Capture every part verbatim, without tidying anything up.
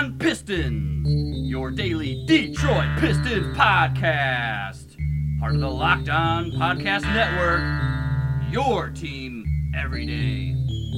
On Pistons, your daily Detroit Pistons podcast. Part of the Locked On Podcast Network, your team every day.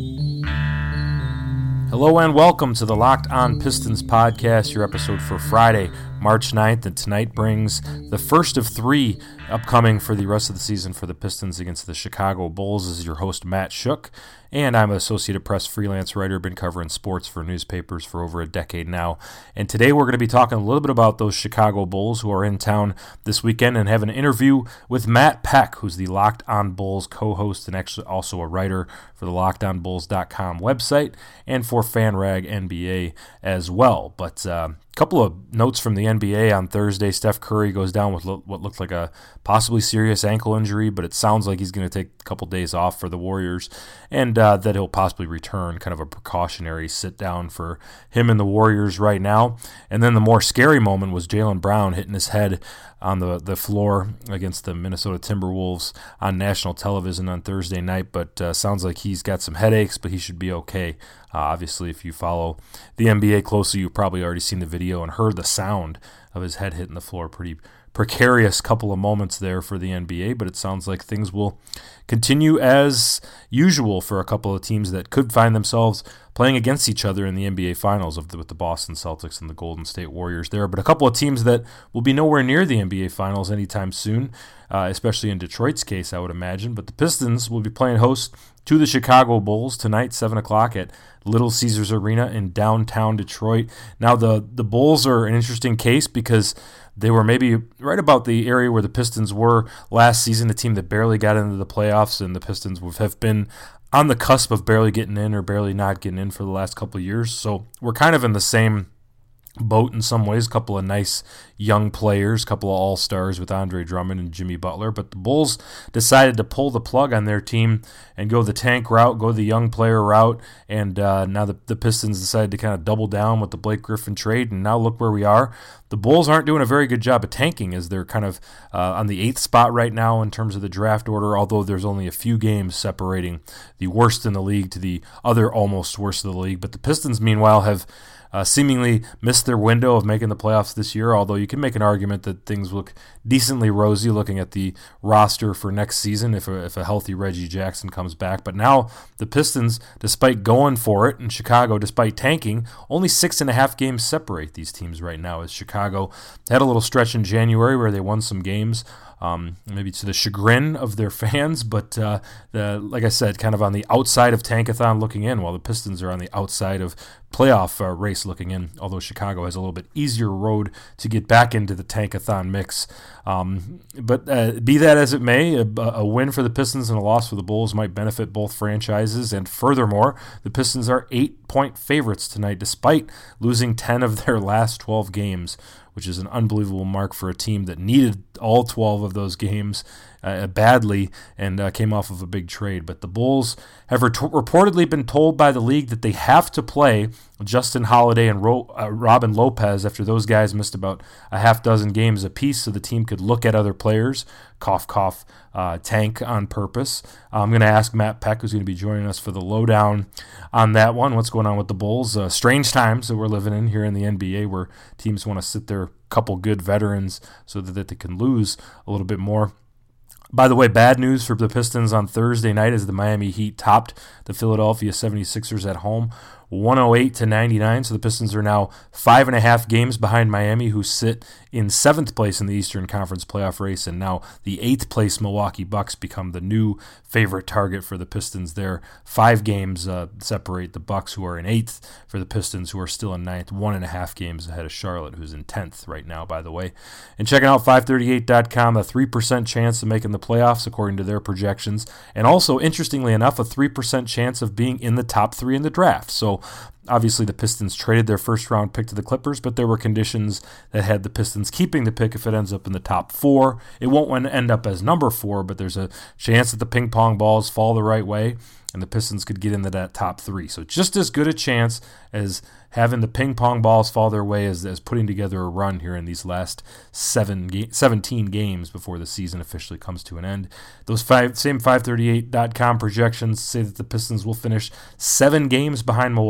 Hello and welcome to the Locked On Pistons podcast, your episode for Friday, March ninth, and tonight brings the first of three upcoming for the rest of the season for the Pistons against the Chicago Bulls. This is your host, Matt Shook, and I'm an Associated Press freelance writer, been covering sports for newspapers for over a decade now. And today we're going to be talking a little bit about those Chicago Bulls who are in town this weekend and have an interview with Matt Peck, who's the Locked On Bulls co-host and actually also a writer for the locked on bulls dot com website and for FanRag N B A as well. But uh, a couple of notes from the N B A on Thursday. Steph Curry goes down with lo- what looked like a possibly serious ankle injury, but it sounds like he's going to take a couple days off for the Warriors, and uh, that he'll possibly return, kind of a precautionary sit-down for him and the Warriors right now. And then the more scary moment was Jaylen Brown hitting his head on the, the floor against the Minnesota Timberwolves on national television on Thursday night, but uh, sounds like he's got some headaches, but he should be okay. Uh, obviously, if you follow the N B A closely, you've probably already seen the video and heard the sound of his head hitting the floor. Pretty precarious couple of moments there for the N B A, but it sounds like things will continue as usual for a couple of teams that could find themselves playing against each other in the N B A Finals of the, with the Boston Celtics and the Golden State Warriors there. But a couple of teams that will be nowhere near the N B A Finals anytime soon, uh, especially in Detroit's case, I would imagine. But the Pistons will be playing host to the Chicago Bulls tonight, seven o'clock at Little Caesars Arena in downtown Detroit. Now, the, the Bulls are an interesting case because they were maybe right about the area where the Pistons were last season, a team that barely got into the playoffs, and the Pistons have been on the cusp of barely getting in or barely not getting in for the last couple of years. So we're kind of in the same boat in some ways. A couple of nice young players, a couple of all-stars with Andre Drummond and Jimmy Butler, but the Bulls decided to pull the plug on their team and go the tank route, go the young player route, and uh, now the, the Pistons decided to kind of double down with the Blake Griffin trade, and now look where we are. The Bulls aren't doing a very good job of tanking, as they're kind of uh, on the eighth spot right now in terms of the draft order, although there's only a few games separating the worst in the league to the other almost worst of the league. But the Pistons, meanwhile, have Uh, seemingly missed their window of making the playoffs this year, although you can make an argument that things look decently rosy looking at the roster for next season if a, if a healthy Reggie Jackson comes back. But now the Pistons, despite going for it, and Chicago, despite tanking, only six and a half games separate these teams right now, as Chicago had a little stretch in January where they won some games, Um, maybe to the chagrin of their fans, but uh, the, like I said, kind of on the outside of Tankathon looking in, while the Pistons are on the outside of playoff uh, race looking in, although Chicago has a little bit easier road to get back into the Tankathon mix. Um, but uh, be that as it may, a, a win for the Pistons and a loss for the Bulls might benefit both franchises, and furthermore, the Pistons are eight-point favorites tonight, despite losing ten of their last twelve games, which is an unbelievable mark for a team that needed all twelve of those games uh, badly and uh, came off of a big trade. But the Bulls have ret- reportedly been told by the league that they have to play Justin Holiday and Ro- uh, Robin Lopez after those guys missed about a half dozen games apiece, so the team could look at other players, cough, cough, uh, tank on purpose. Uh, I'm going to ask Matt Peck, who's going to be joining us for the lowdown on that one. What's going on with the Bulls? Uh, strange times that we're living in here in the N B A, where teams want to sit their couple good veterans so that, that they can lose a little bit more. By the way, bad news for the Pistons on Thursday night as the Miami Heat topped the Philadelphia seventy-sixers at home, one oh eight to ninety-nine. So the Pistons are now five and a half games behind Miami, who sit in seventh place in the Eastern Conference playoff race, and now the eighth place Milwaukee Bucks become the new favorite target for the Pistons there. Five games uh, separate the Bucks, who are in eighth, for the Pistons, who are still in ninth, one and a half games ahead of Charlotte, who's in tenth right now, by the way. And checking out five thirty-eight dot com, a three percent chance of making the playoffs according to their projections, and also, interestingly enough, a three percent chance of being in the top three in the draft. So obviously the Pistons traded their first round pick to the Clippers, but there were conditions that had the Pistons keeping the pick if it ends up in the top four. It won't end up as number four, but there's a chance that the ping pong balls fall the right way and the Pistons could get into that top three. So just as good a chance as having the ping pong balls fall their way as, as putting together a run here in these last seven ga- seventeen games before the season officially comes to an end. Those five, same five thirty-eight dot com projections say that the Pistons will finish seven games behind Milwaukee and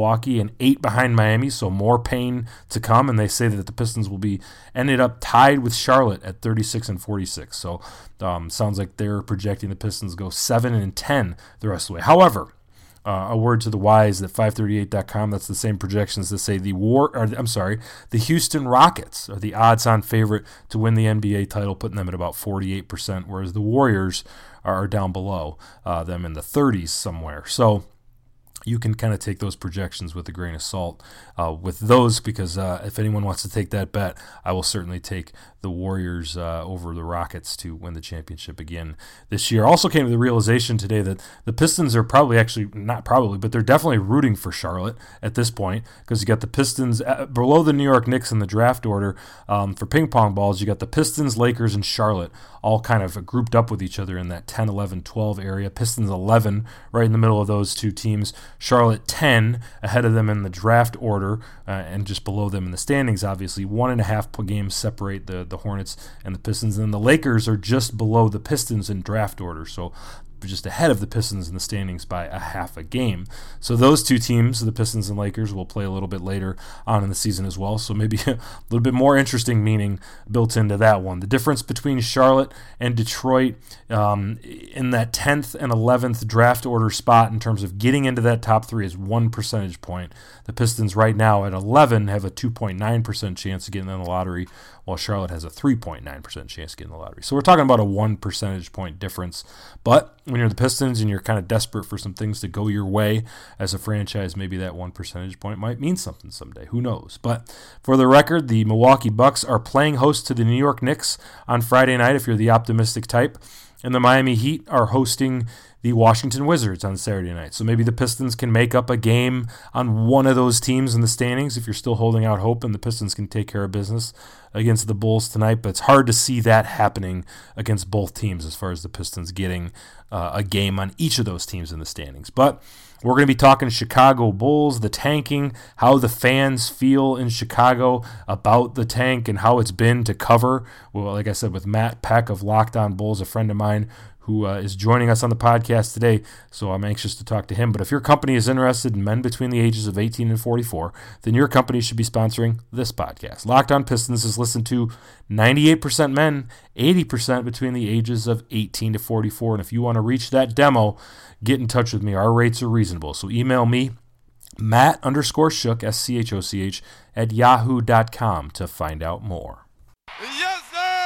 and eight behind Miami, so more pain to come. And they say that the Pistons will be ended up tied with Charlotte at thirty-six and forty-six. So um, sounds like they're projecting the Pistons go seven and ten the rest of the way. However, Uh, a word to the wise at five thirty-eight dot com. That's the same projections that say the war. Or I'm sorry, the Houston Rockets are the odds-on favorite to win the N B A title, putting them at about forty-eight percent, whereas the Warriors are down below uh, them in the thirties somewhere. So you can kind of take those projections with a grain of salt uh, with those, because uh, if anyone wants to take that bet, I will certainly take the Warriors uh, over the Rockets to win the championship again this year. Also came to the realization today that the Pistons are probably actually, not probably, but they're definitely rooting for Charlotte at this point, because you got the Pistons at, below the New York Knicks in the draft order um, for ping pong balls. You got the Pistons, Lakers, and Charlotte all kind of grouped up with each other in that ten, eleven, twelve area. Pistons eleven right in the middle of those two teams. Charlotte ten ahead of them in the draft order uh, and just below them in the standings, obviously. One and a half games separate the, the Hornets and the Pistons. And then the Lakers are just below the Pistons in draft order, so just ahead of the Pistons in the standings by a half a game. So those two teams, the Pistons and Lakers, will play a little bit later on in the season as well. So maybe a little bit more interesting meaning built into that one. The difference between Charlotte and Detroit um, in that tenth and eleventh draft order spot in terms of getting into that top three is one percentage point. The Pistons right now at eleven have a two point nine percent chance of getting in the lottery, while Charlotte has a three point nine percent chance of getting in the lottery. So we're talking about a one percentage point difference. But when you're the Pistons and you're kind of desperate for some things to go your way as a franchise, maybe that one percentage point might mean something someday. Who knows? But for the record, the Milwaukee Bucks are playing host to the New York Knicks on Friday night, if you're the optimistic type. And the Miami Heat are hosting the Washington Wizards on Saturday night. So maybe the Pistons can make up a game on one of those teams in the standings if you're still holding out hope, and the Pistons can take care of business against the Bulls tonight. But it's hard to see that happening against both teams as far as the Pistons getting uh, a game on each of those teams in the standings. But we're going to be talking Chicago Bulls, the tanking, how the fans feel in Chicago about the tank and how it's been to cover. Well, like I said, with Matt Peck of Locked On Bulls, a friend of mine who uh, is joining us on the podcast today, so I'm anxious to talk to him. But if your company is interested in men between the ages of eighteen and forty-four, then your company should be sponsoring this podcast. Locked On Pistons is listened to ninety-eight percent men, eighty percent between the ages of eighteen to forty-four. And if you want to reach that demo, get in touch with me. Our rates are reasonable. So email me, Matt underscore Schoch, S C H O C H, at yahoo dot com to find out more. Yes,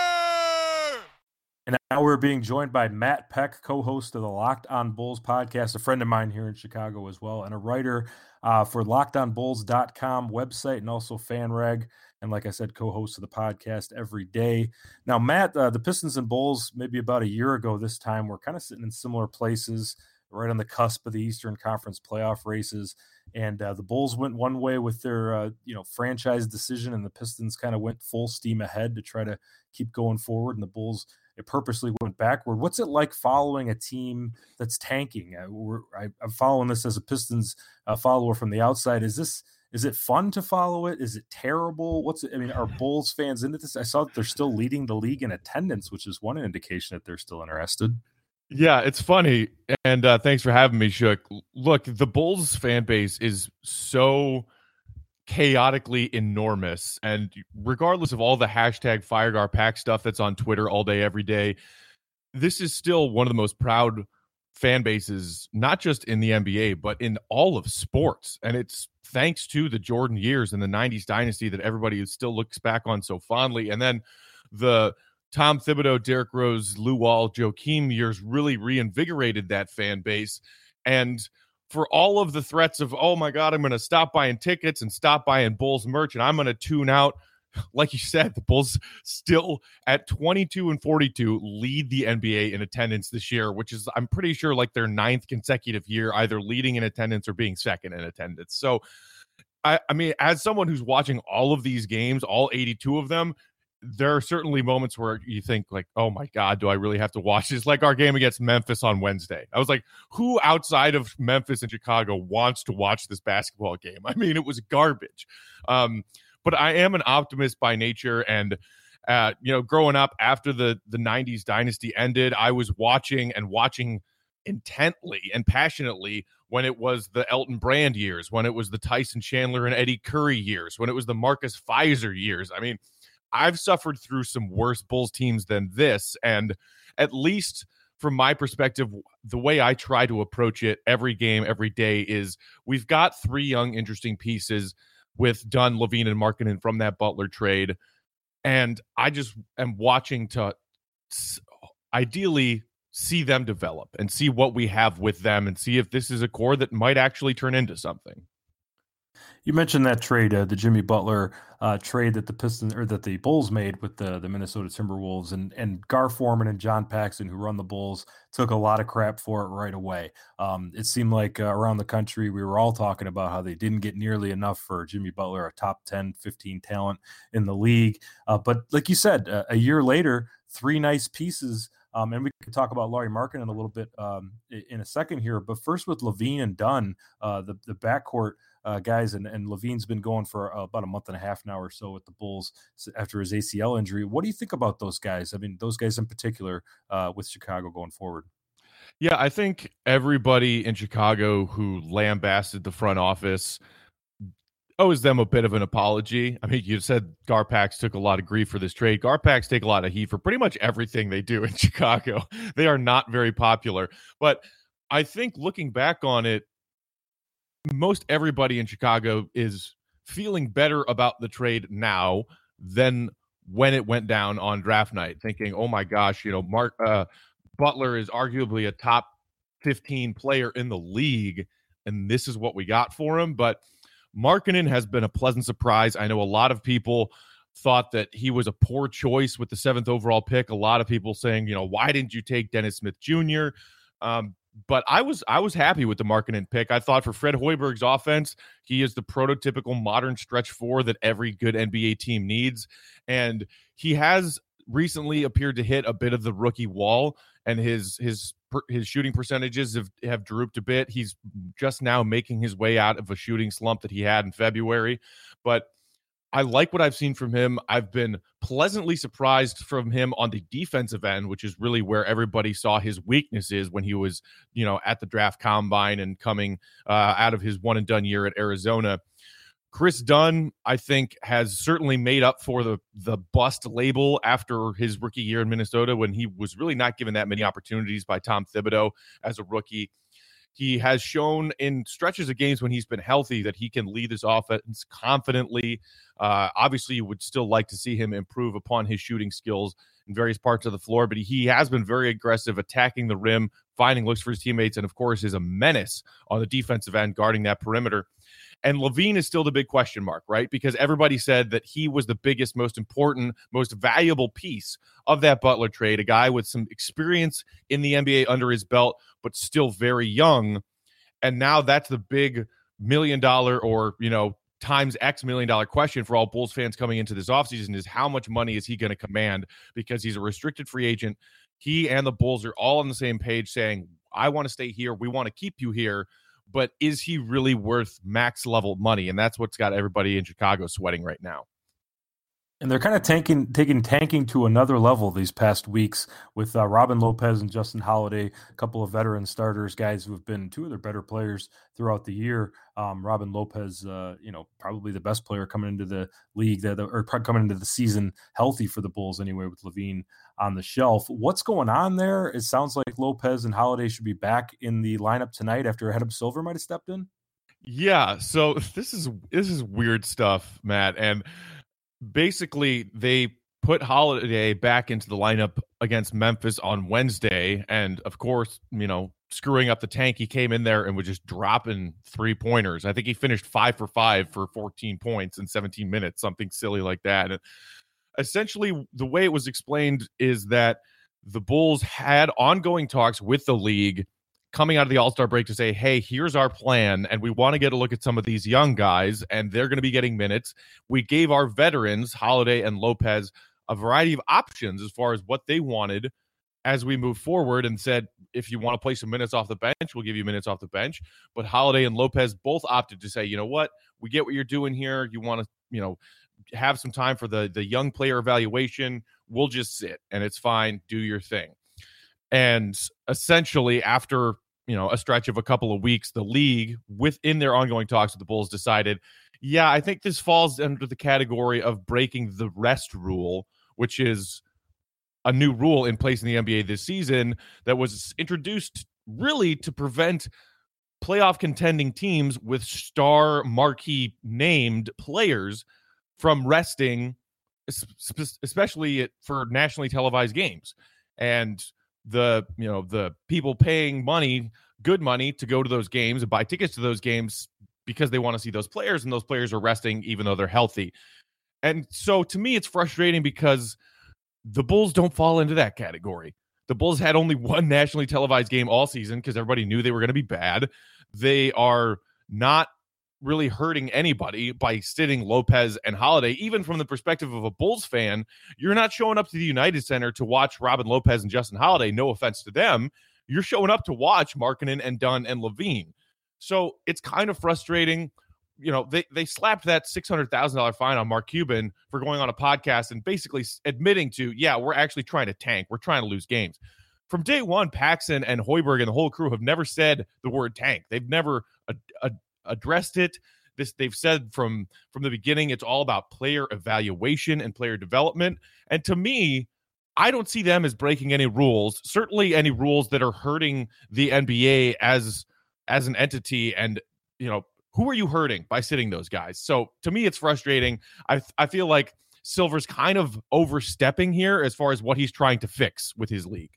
sir! And now we're being joined by Matt Peck, co-host of the Locked On Bulls podcast, a friend of mine here in Chicago as well, and a writer uh, for locked on bulls dot com website and also FanRag. And like I said, co-host of the podcast every day. Now, Matt, uh, the Pistons and Bulls, maybe about a year ago this time, were kind of sitting in similar places, right on the cusp of the Eastern Conference playoff races. And uh, the Bulls went one way with their uh, you know, franchise decision, and the Pistons kind of went full steam ahead to try to keep going forward. And the Bulls, it purposely went backward. What's it like following a team that's tanking? I, we're, I, I'm following this as a Pistons uh, follower from the outside. Is this is it fun to follow it? Is it terrible? What's it? I mean, are Bulls fans into this? I saw that they're still leading the league in attendance, which is one indication that they're still interested. Yeah, it's funny. And uh, thanks for having me, Schoch. Look, the Bulls fan base is so chaotically enormous. And regardless of all the hashtag FireGarPack stuff that's on Twitter all day, every day, this is still one of the most proud fan bases, not just in the N B A, but in all of sports. And it's thanks to the Jordan years and the nineties dynasty that everybody still looks back on so fondly. And then the Tom Thibodeau, Derrick Rose, Lou Wall, Joakim years really reinvigorated that fan base. And for all of the threats of, oh my God, I'm going to stop buying tickets and stop buying Bulls merch and I'm going to tune out, like you said, the Bulls still at twenty-two and forty-two lead the N B A in attendance this year, which is, I'm pretty sure, like their ninth consecutive year, either leading in attendance or being second in attendance. So, I, I mean, as someone who's watching all of these games, all eighty-two of them, there are certainly moments where you think like, oh my God, do I really have to watch this? Like our game against Memphis on Wednesday. I was like, who outside of Memphis and Chicago wants to watch this basketball game? I mean, it was garbage. Um, but I am an optimist by nature. And, uh, you know, growing up after the, the nineties dynasty ended, I was watching and watching intently and passionately when it was the Elton Brand years, when it was the Tyson Chandler and Eddie Curry years, when it was the Marcus Fizer years. I mean, I've suffered through some worse Bulls teams than this, and at least from my perspective, the way I try to approach it every game, every day is we've got three young, interesting pieces with Dunn, LaVine, and Markkanen from that Butler trade, and I just am watching to ideally see them develop and see what we have with them and see if this is a core that might actually turn into something. You mentioned that trade, uh, the Jimmy Butler uh, trade that the Pistons or that the Bulls made with the, the Minnesota Timberwolves, and and Gar Forman and John Paxson, who run the Bulls, took a lot of crap for it right away. Um, it seemed like uh, around the country we were all talking about how they didn't get nearly enough for Jimmy Butler, a top ten, fifteen talent in the league. Uh, but like you said, uh, a year later, three nice pieces. Um, and we can talk about Lauri Markkanen a little bit um, in a second here. But first with LaVine and Dunn, uh, the, the backcourt uh, guys, and, and LaVine's been going for uh, about a month and a half now or so with the Bulls after his A C L injury. What do you think about those guys? I mean, those guys in particular uh, with Chicago going forward. Yeah, I think everybody in Chicago who lambasted the front office owes them a bit of an apology. I mean, you said Garpax took a lot of grief for this trade. Garpax take a lot of heat for pretty much everything they do in Chicago. They are not very popular. But I think looking back on it, most everybody in Chicago is feeling better about the trade now than when it went down on draft night, thinking, oh my gosh, you know, Mark uh, Butler is arguably a top fifteen player in the league, and this is what we got for him. But Markkanen has been a pleasant surprise. I know a lot of people thought that he was a poor choice with the seventh overall pick. A lot of people saying, you know, why didn't you take Dennis Smith Junior? Um, but I was I was happy with the Markkanen pick. I thought for Fred Hoiberg's offense, he is the prototypical modern stretch four that every good N B A team needs. And he has recently appeared to hit a bit of the rookie wall, and his his his shooting percentages have, have drooped a bit. He's just now making his way out of a shooting slump that he had in February. But I like what I've seen from him. I've been pleasantly surprised from him on the defensive end, which is really where everybody saw his weaknesses when he was, you know, at the draft combine and coming uh, out of his one and done year at Arizona. Chris Dunn, I think, has certainly made up for the the bust label after his rookie year in Minnesota, when he was really not given that many opportunities by Tom Thibodeau as a rookie. He has shown in stretches of games when he's been healthy that he can lead this offense confidently. Uh, obviously, you would still like to see him improve upon his shooting skills in various parts of the floor, but he has been very aggressive, attacking the rim, finding looks for his teammates, and of course is a menace on the defensive end, guarding that perimeter. And LaVine is still the big question mark, right? Because everybody said that he was the biggest, most important, most valuable piece of that Butler trade, a guy with some experience in the N B A under his belt, but still very young. And now that's the big million dollar or, you know, times X million dollar question for all Bulls fans coming into this offseason is how much money is he going to command? Because he's a restricted free agent. He and the Bulls are all on the same page saying, I want to stay here. We want to keep you here. But is he really worth max level money? And that's what's got everybody in Chicago sweating right now. And they're kind of tanking, taking tanking to another level these past weeks with uh, Robin Lopez and Justin Holiday, a couple of veteran starters, guys who have been two of their better players throughout the year. Um, Robin Lopez, uh, you know, probably the best player coming into the league, that or coming into the season healthy for the Bulls anyway, with LaVine on the shelf. What's going on there? It sounds like Lopez and Holiday should be back in the lineup tonight after Adam Silver might have stepped in. Yeah, so this is this is weird stuff, Matt, and basically they put Holiday back into the lineup against Memphis on Wednesday, and of course, you know, screwing up the tank, he came in there and was just dropping three pointers. I think he finished five for five for fourteen points in seventeen minutes, something silly like that. And essentially, the way it was explained is that the Bulls had ongoing talks with the league coming out of the All-Star break to say, hey, here's our plan, and we want to get a look at some of these young guys, and they're going to be getting minutes. We gave our veterans, Holiday and Lopez, a variety of options as far as what they wanted as we move forward, and said, if you want to play some minutes off the bench, we'll give you minutes off the bench. But Holiday and Lopez both opted to say, you know what, we get what you're doing here. You want to, you know, have some time for the, the young player evaluation. We'll just sit, and it's fine. Do your thing. And essentially, after you know a stretch of a couple of weeks, the league, within their ongoing talks with the Bulls, decided, yeah, I think this falls under the category of breaking the rest rule, which is a new rule in place in the N B A this season that was introduced really to prevent playoff contending teams with star marquee named players from resting, especially for nationally televised games. And the, you know, the people paying money, good money, to go to those games and buy tickets to those games because they want to see those players, and those players are resting even though they're healthy. And so to me, it's frustrating because the Bulls don't fall into that category. The Bulls had only one nationally televised game all season because everybody knew they were going to be bad. They are not really hurting anybody by sitting Lopez and Holiday. Even from the perspective of a Bulls fan, you're not showing up to the United Center to watch Robin Lopez and Justin Holiday. No offense to them. You're showing up to watch Markkanen and Dunn and Levine. So it's kind of frustrating. You know, they, they slapped that six hundred thousand dollars fine on Mark Cuban for going on a podcast and basically admitting to, yeah, we're actually trying to tank. We're trying to lose games. From day one, Paxson and Hoiberg and the whole crew have never said the word tank. They've never ad- ad- addressed it. This they've said from, from the beginning, it's all about player evaluation and player development. And to me, I don't see them as breaking any rules, certainly any rules that are hurting the N B A as, as an entity. And, you know, who are you hurting by sitting those guys? So to me, it's frustrating. I I feel like Silver's kind of overstepping here as far as what he's trying to fix with his league.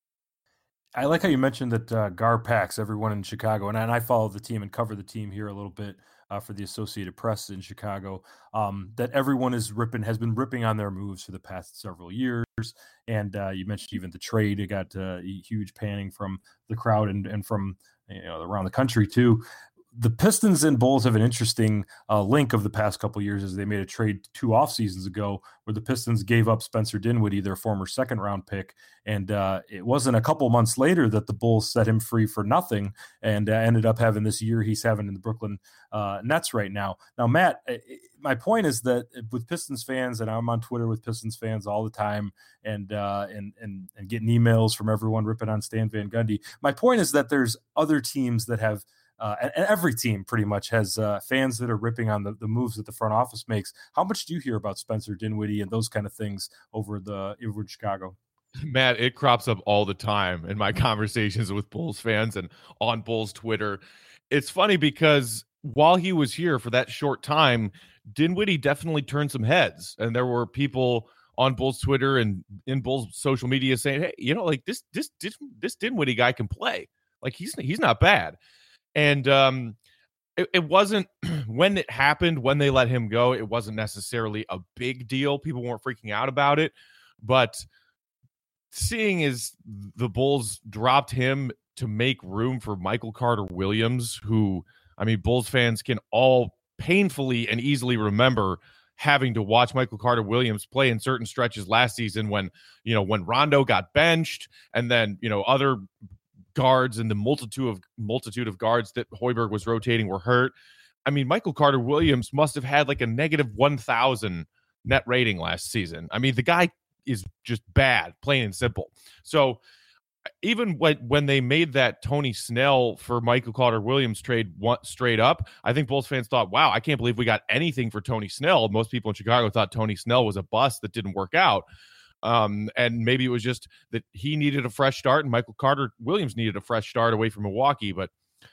I like how you mentioned that uh, Gar Pax, everyone in Chicago, and, and I follow the team and cover the team here a little bit uh, for the Associated Press in Chicago, um, that everyone is ripping, has been ripping on their moves for the past several years. And uh, you mentioned even the trade, it got uh, huge panning from the crowd and, and from, you know, around the country too. The Pistons and Bulls have an interesting uh, link of the past couple of years, as they made a trade two off seasons ago where the Pistons gave up Spencer Dinwiddie, their former second round pick. And uh, it wasn't a couple months later that the Bulls set him free for nothing and uh, ended up having this year he's having in the Brooklyn uh, Nets right now. Now, Matt, my point is that with Pistons fans, and I'm on Twitter with Pistons fans all the time and, uh, and, and, and getting emails from everyone ripping on Stan Van Gundy. My point is that there's other teams that have, Uh, and, and every team pretty much has uh, fans that are ripping on the, the moves that the front office makes. How much do you hear about Spencer Dinwiddie and those kind of things over the over in Chicago? Matt, it crops up all the time in my conversations with Bulls fans and on Bulls Twitter. It's funny because while he was here for that short time, Dinwiddie definitely turned some heads. And there were people on Bulls Twitter and in Bulls social media saying, hey, you know, like this, this, this, this Dinwiddie guy can play. Like he's, he's not bad. And um, it, it wasn't when it happened, when they let him go, it wasn't necessarily a big deal. People weren't freaking out about it. But seeing as the Bulls dropped him to make room for Michael Carter Williams, who, I mean, Bulls fans can all painfully and easily remember having to watch Michael Carter Williams play in certain stretches last season when, you know, when Rondo got benched and then, you know, other guards and the multitude of multitude of guards that Hoiberg was rotating were hurt. I mean, Michael Carter Williams must have had like a negative one thousand net rating last season. I mean, the guy is just bad, plain and simple. So even when, when they made that Tony Snell for Michael Carter Williams trade one, straight up, I think Bulls fans thought, wow, I can't believe we got anything for Tony Snell. Most people in Chicago thought Tony Snell was a bust that didn't work out. Um, and maybe it was just that he needed a fresh start and Michael Carter Williams needed a fresh start away from Milwaukee. But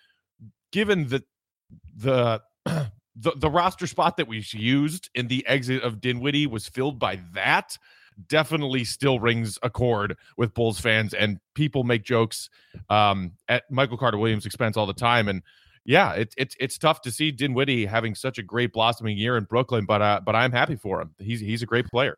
given that the, the, the roster spot that we used in the exit of Dinwiddie was filled by that, definitely still rings a chord with Bulls fans, and people make jokes um, at Michael Carter Williams' expense all the time. And yeah, it's it's it's tough to see Dinwiddie having such a great blossoming year in Brooklyn, but uh, but I'm happy for him. He's he's a great player.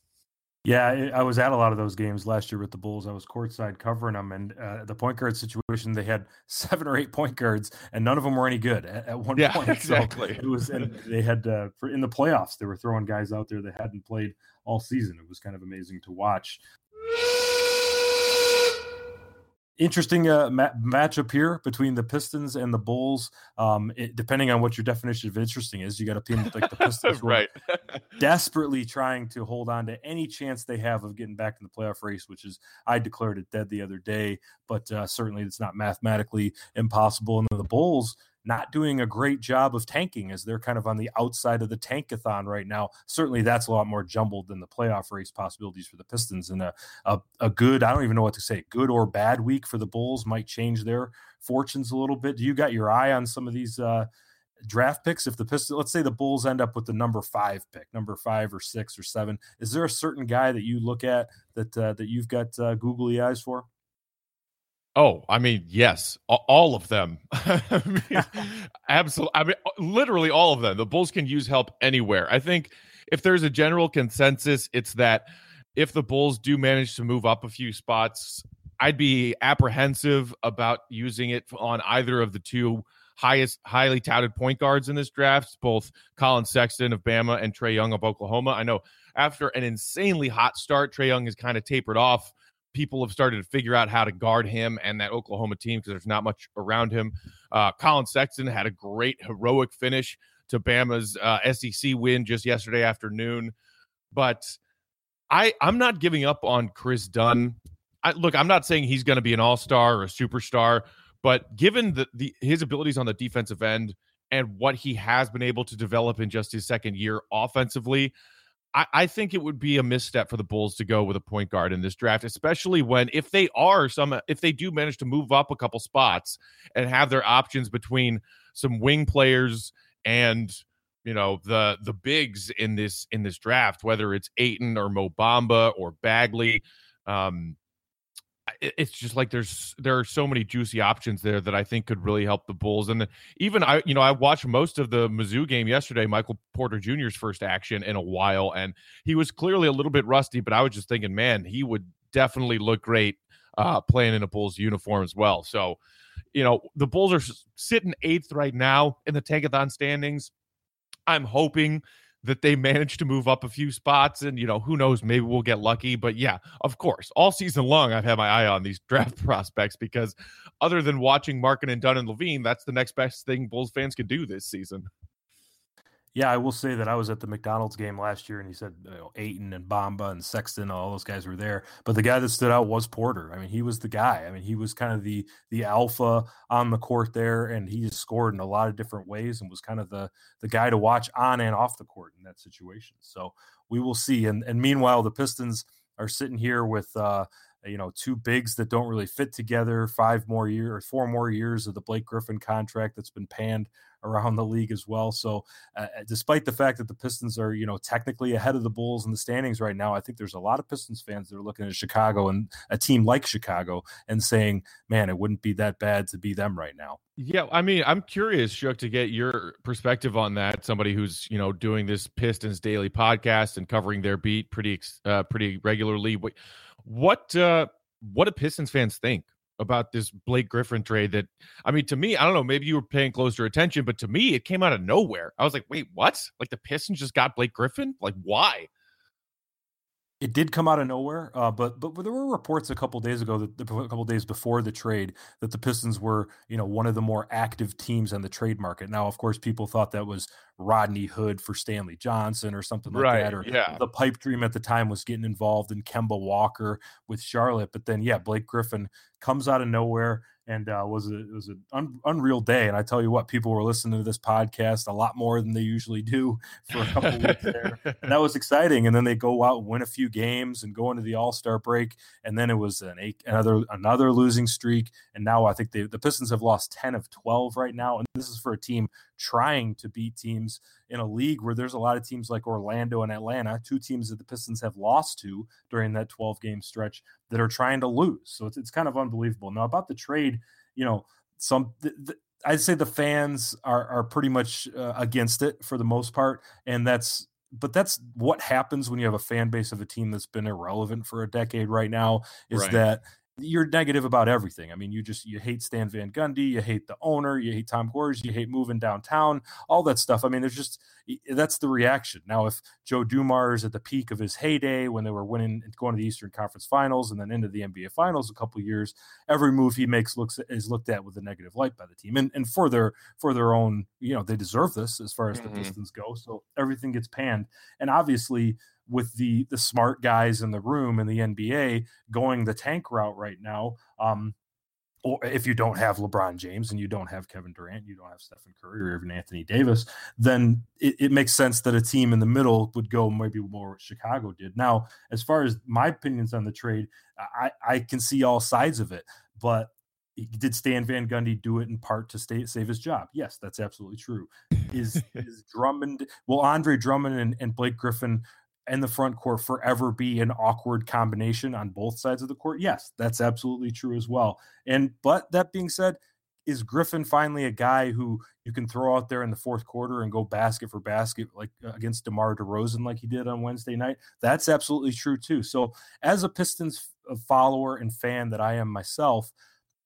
Yeah, I was at a lot of those games last year with the Bulls. I was courtside covering them, and uh, the point guard situation, they had seven or eight point guards, and none of them were any good at, at one yeah, point. Exactly. So it was, and they had uh, for in the playoffs, they were throwing guys out there that hadn't played all season. It was kind of amazing to watch. Interesting uh, ma- matchup here between the Pistons and the Bulls. Um, it, depending on what your definition of interesting is, you got a team like the Pistons, right? desperately trying to hold on to any chance they have of getting back in the playoff race, which is I declared it dead the other day, but uh, certainly it's not mathematically impossible. And the Bulls not doing a great job of tanking as they're kind of on the outside of the tankathon right now. Certainly that's a lot more jumbled than the playoff race possibilities for the Pistons. And a, a, a good, I don't even know what to say, good or bad week for the Bulls might change their fortunes a little bit. Do you got your eye on some of these uh, draft picks? If the Pistons, let's say the Bulls end up with the number five pick, number five or six or seven, is there a certain guy that you look at that, uh, that you've got uh, googly eyes for? Oh, I mean, yes, all of them. I mean, absolutely. I mean, literally all of them. The Bulls can use help anywhere. I think if there's a general consensus, it's that if the Bulls do manage to move up a few spots, I'd be apprehensive about using it on either of the two highest, highly touted point guards in this draft, both Colin Sexton of Bama and Trae Young of Oklahoma. I know after an insanely hot start, Trae Young has kind of tapered off. People have started to figure out how to guard him and that Oklahoma team because there's not much around him. Uh, Colin Sexton had a great heroic finish to Bama's uh, S E C win just yesterday afternoon. But I, I'm not giving up on Chris Dunn. I, look, I'm not saying he's going to be an all-star or a superstar, but given the, the his abilities on the defensive end and what he has been able to develop in just his second year offensively, I, I think it would be a misstep for the Bulls to go with a point guard in this draft, especially when if they are some if they do manage to move up a couple spots and have their options between some wing players and you know the the bigs in this in this draft, whether it's Ayton or Mo Bamba or Bagley. Um, it's just like there's there are so many juicy options there that I think could really help the Bulls. And even I, you know, I watched most of the Mizzou game yesterday, Michael Porter Junior's first action in a while, and he was clearly a little bit rusty. But I was just thinking, man, he would definitely look great uh, playing in a Bulls uniform as well. So, you know, the Bulls are sitting eighth right now in the Tankathon standings. I'm hoping that they managed to move up a few spots, and, you know, who knows, maybe we'll get lucky. But yeah, of course, all season long, I've had my eye on these draft prospects because other than watching Markkanen, Dunn, and Levine, that's the next best thing Bulls fans can do this season. Yeah, I will say that I was at the McDonald's game last year, and he said you know, Ayton and Bamba and Sexton, all those guys were there. But the guy that stood out was Porter. I mean, he was the guy. I mean, he was kind of the the alpha on the court there, and he just scored in a lot of different ways and was kind of the the guy to watch on and off the court in that situation. So we will see. And and meanwhile, the Pistons are sitting here with uh, you know two bigs that don't really fit together. Five more years or four more years of the Blake Griffin contract that's been panned around the league as well. So uh, despite the fact that the Pistons are, you know, technically ahead of the Bulls in the standings right now, I think there's a lot of Pistons fans that are looking at Chicago and a team like Chicago and saying, man, it wouldn't be that bad to be them right now. Yeah, I mean, I'm curious, Shook, to get your perspective on that. Somebody who's, you know, doing this Pistons daily podcast and covering their beat pretty, uh, pretty regularly. What, what, uh, what do Pistons fans think about this Blake Griffin trade? That, I mean, to me, I don't know, maybe you were paying closer attention, but to me, it came out of nowhere. I was like, wait, what? Like the Pistons just got Blake Griffin? Like, why? It did come out of nowhere, uh, but but there were reports a couple days ago, that a couple days before the trade, that the Pistons were, you know, one of the more active teams on the trade market. Now, of course, people thought that was Rodney Hood for Stanley Johnson or something like right, that, or yeah. the pipe dream at the time was getting involved in Kemba Walker with Charlotte. But then, yeah, Blake Griffin comes out of nowhere. And uh, was a, it was an un, unreal day. And I tell you what, people were listening to this podcast a lot more than they usually do for a couple of weeks there. And that was exciting. And then they go out and win a few games and go into the All-Star break. And then it was an eight, another another losing streak. And now I think they, the Pistons have lost ten of twelve right now. And this is for a team trying to beat teams in a league where there's a lot of teams like Orlando and Atlanta, two teams that the Pistons have lost to during that twelve-game stretch, that are trying to lose. So it's, it's kind of unbelievable. Now, about the trade, you know, some the, the, I'd say the fans are are pretty much uh, against it for the most part, and that's but that's what happens when you have a fan base of a team that's been irrelevant for a decade right now, is right. that you're negative about everything. I mean, you just, you hate Stan Van Gundy, you hate the owner, you hate Tom Gores, you hate moving downtown, all that stuff. I mean, there's just, that's the reaction. Now, if Joe Dumars at the peak of his heyday, when they were winning, going to the Eastern Conference Finals and then into the N B A Finals a couple of years, every move he makes looks is looked at with a negative light by the team. And and for their for their own, you know, they deserve this as far as mm-hmm. the Pistons go. So everything gets panned. And obviously, with the the smart guys in the room in the N B A going the tank route right now, um, or if you don't have LeBron James and you don't have Kevin Durant, you don't have Stephen Curry or even Anthony Davis, then it, it makes sense that a team in the middle would go maybe more what Chicago did. Now, as far as my opinions on the trade, I, I can see all sides of it, but did Stan Van Gundy do it in part to stay, save his job? Yes, that's absolutely true. Is, is Drummond, will Andre Drummond and, and Blake Griffin and the front court forever be an awkward combination on both sides of the court? Yes, that's absolutely true as well. And but that being said, is Griffin finally a guy who you can throw out there in the fourth quarter and go basket for basket like uh, against DeMar DeRozan like he did on Wednesday night? That's absolutely true too. So as a Pistons follower and fan that I am myself,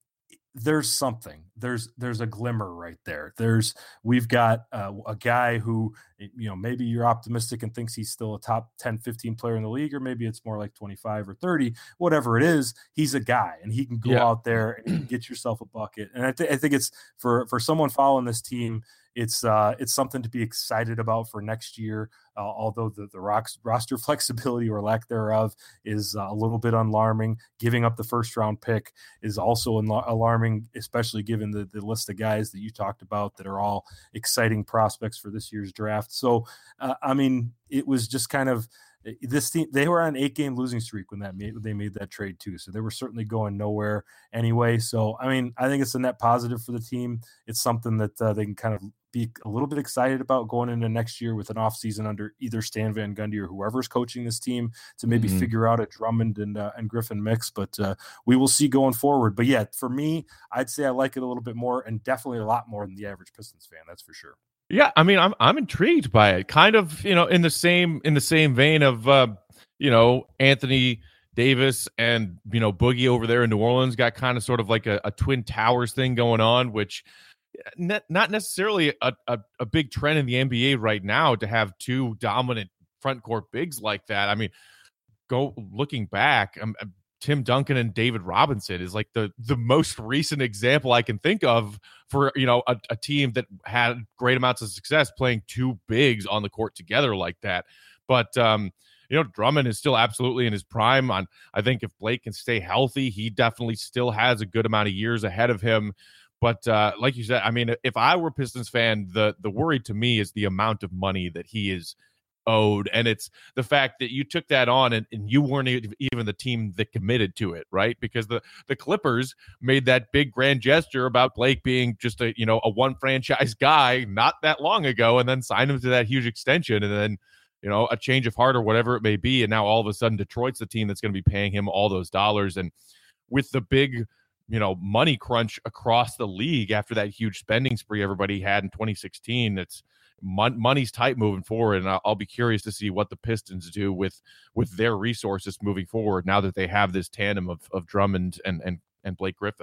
there's something, there's, there's a glimmer right there. There's, we've got uh, a guy who, you know, maybe you're optimistic and thinks he's still a top ten, fifteen player in the league, or maybe it's more like twenty-five or thirty, whatever it is, he's a guy and he can go yeah. out there and get yourself a bucket. And I, th- I think it's for, for someone following this team, it's uh, it's something to be excited about for next year. Uh, although the the Rocks roster flexibility or lack thereof is uh, a little bit alarming. Giving up the first round pick is also al- alarming, especially given the, the list of guys that you talked about that are all exciting prospects for this year's draft. So, uh, I mean, it was just kind of this team. They were on an eight game losing streak when that made, they made that trade too. So they were certainly going nowhere anyway. So, I mean, I think it's a net positive for the team. It's something that uh, they can kind of be a little bit excited about going into next year with an offseason under either Stan Van Gundy or whoever's coaching this team to maybe mm-hmm. figure out a Drummond and uh, and Griffin mix. But uh, we will see going forward. But yeah, for me, I'd say I like it a little bit more, and definitely a lot more than the average Pistons fan. That's for sure. Yeah, I mean, I'm I'm intrigued by it. Kind of, you know, in the same in the same vein of uh, you know, Anthony Davis and, you know, Boogie over there in New Orleans got kind of sort of like a, a Twin Towers thing going on, which ne- not necessarily a, a, a big trend in the N B A right now to have two dominant front court bigs like that. I mean, go looking back, um, Tim Duncan and David Robinson is like the the most recent example I can think of for, you know, a, a team that had great amounts of success playing two bigs on the court together like that. But um, you know, Drummond is still absolutely in his prime. On I think if Blake can stay healthy, he definitely still has a good amount of years ahead of him. But uh, like you said, I mean, if I were a Pistons fan, the the worry to me is the amount of money that he is owed, and it's the fact that you took that on and, and you weren't even the team that committed to it, right? Because the the Clippers made that big grand gesture about Blake being just a, you know, a one franchise guy not that long ago, and then signed him to that huge extension, and then, you know, a change of heart or whatever it may be, and now all of a sudden Detroit's the team that's going to be paying him all those dollars. And with the big, you know, money crunch across the league after that huge spending spree everybody had in twenty sixteen, it's mon- money's tight moving forward, and I'll, I'll be curious to see what the Pistons do with with their resources moving forward now that they have this tandem of of Drummond and and and Blake Griffin.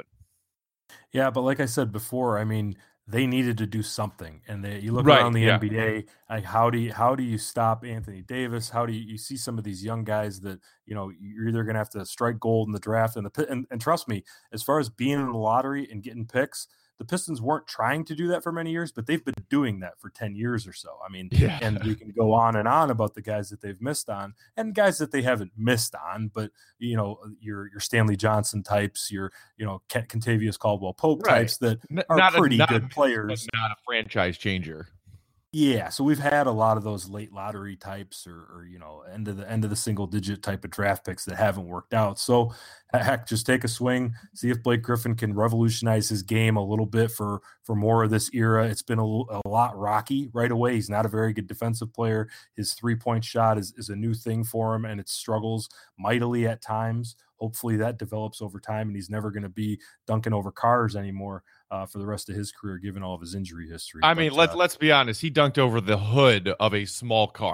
Yeah, but like I said before, I mean, they needed to do something, and they, you look right, around the yeah. N B A, like how do you, how do you stop Anthony Davis? How do you, you see some of these young guys that, you know, you're either going to have to strike gold in the draft and the and, and trust me, as far as being in the lottery and getting picks, the Pistons weren't trying to do that for many years, but they've been doing that for ten years or so. I mean, yeah. and we can go on and on about the guys that they've missed on and guys that they haven't missed on, but, you know, your your Stanley Johnson types, your, you know, Kentavious Caldwell-Pope right. types that N- are pretty a, good a, players. Not a franchise changer. Yeah, so we've had a lot of those late lottery types or, or, you know, end of the end of the single digit type of draft picks that haven't worked out. So heck, just take a swing, see if Blake Griffin can revolutionize his game a little bit for for more of this era. It's been a, a lot rocky right away. He's not a very good defensive player. His three point shot is, is a new thing for him, and it struggles mightily at times. Hopefully that develops over time, and he's never going to be dunking over cars anymore uh, for the rest of his career, given all of his injury history. I but, mean, let's uh, let's be honest. He dunked over the hood of a small car.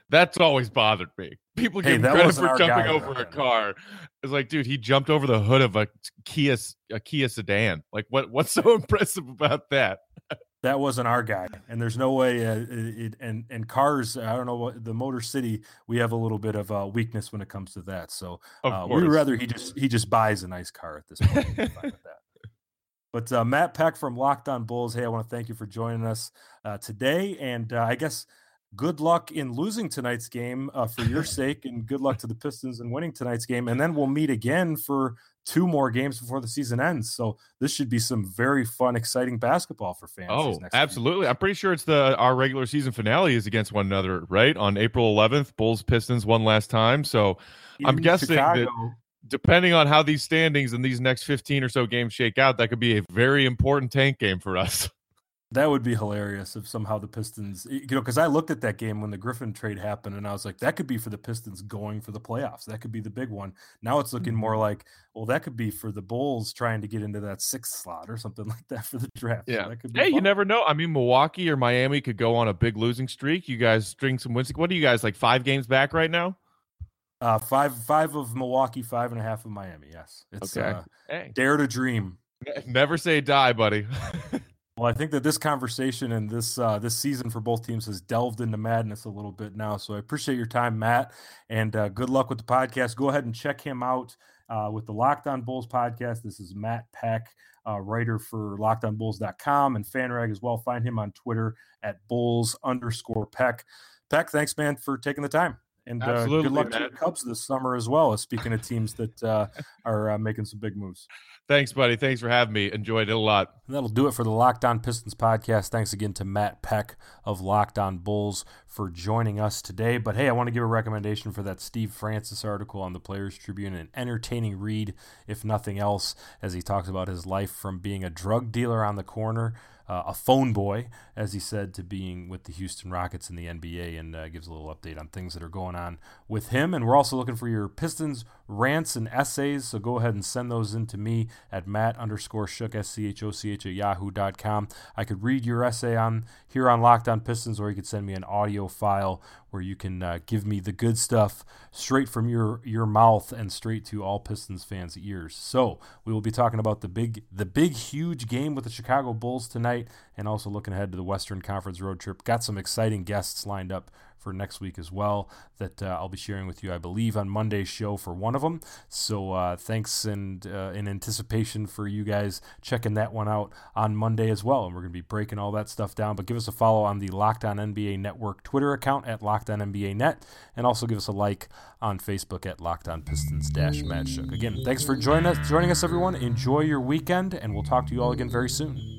That's always bothered me. People Hey, give him that credit wasn't for our jumping guy, over though, a man. car. It's like, dude, he jumped over the hood of a Kia a Kia sedan. Like, what? What's so impressive about that? That wasn't our guy, and there's no way. Uh, it, and and cars, I don't know what the Motor City. We have a little bit of a weakness when it comes to that. So uh, we would rather he just he just buys a nice car at this point. We're fine with that. But uh, Matt Peck from Locked On Bulls. Hey, I want to thank you for joining us uh, today, and uh, I guess good luck in losing tonight's game uh, for your sake, and good luck to the Pistons in winning tonight's game. And then we'll meet again for two more games before the season ends. So this should be some very fun, exciting basketball for fans. Oh, absolutely. Week. I'm pretty sure it's the our regular season finale is against one another, right? On April eleventh, Bulls Pistons one last time. So in I'm guessing Chicago, that depending on how these standings and these next fifteen or so games shake out, that could be a very important tank game for us. That would be hilarious if somehow the Pistons, you know, because I looked at that game when the Griffin trade happened and I was like, that could be for the Pistons going for the playoffs. That could be the big one. Now it's looking more like, well, that could be for the Bulls trying to get into that sixth slot or something like that for the draft. Yeah. So that could be hey, fun. You never know. I mean, Milwaukee or Miami could go on a big losing streak. You guys string some wins. What are you guys, like five games back right now? Uh, five, five of Milwaukee, five and a half of Miami. Yes. It's okay. uh, hey. Dare to dream. Never say die, buddy. Well, I think that this conversation and this uh, this season for both teams has delved into madness a little bit now. So I appreciate your time, Matt, and uh, good luck with the podcast. Go ahead and check him out uh, with the Locked On Bulls podcast. This is Matt Peck, uh, writer for locked on bulls dot com and FanRag as well. Find him on Twitter at bulls underscore Peck. Peck, thanks, man, for taking the time. And uh, good luck man. to the Cubs this summer as well, as speaking of teams that uh, are uh, making some big moves. Thanks, buddy. Thanks for having me. Enjoyed it a lot. And that'll do it for the Locked On Pistons podcast. Thanks again to Matt Peck of Locked On Bulls for joining us today. But hey, I want to give a recommendation for that Steve Francis article on the Players Tribune, an entertaining read, if nothing else, as he talks about his life from being a drug dealer on the corner, uh, a phone boy, as he said, to being with the Houston Rockets in the N B A, and uh, gives a little update on things that are going on with him. And we're also looking for your Pistons rants and essays, so go ahead and send those in to me at Matt underscore Schoch, S C H O C H at yahoo dot com. I could read your essay on here on Locked On Pistons, or you could send me an audio file where you can uh, give me the good stuff straight from your, your mouth and straight to all Pistons fans' ears. So we will be talking about the big, the big, huge game with the Chicago Bulls tonight, and also looking ahead to the Western Conference road trip. Got some exciting guests lined up for next week as well that uh, I'll be sharing with you, I believe, on Monday's show for one of them. So uh, thanks and uh, in anticipation for you guys checking that one out on Monday as well. And we're going to be breaking all that stuff down. But give us a follow on the Locked On N B A Network Twitter account at Locked On N B A Net, and also give us a like on Facebook at Locked On Pistons dash Matt Schoch. Again, thanks for joining us, joining us, everyone. Enjoy your weekend, and we'll talk to you all again very soon.